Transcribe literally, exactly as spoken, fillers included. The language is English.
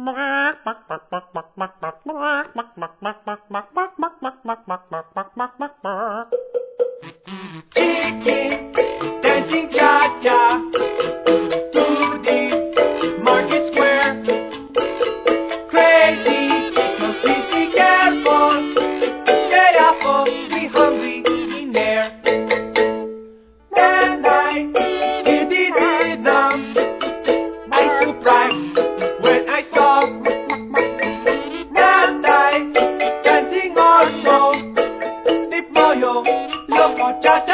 Chicken dancing cha-cha to the market square. Crazy chickens, please be careful. Stay awfully hungry in there. When I hear the rhythm, I surprised when I saw that I dancing also. The boyo loco cha-cha.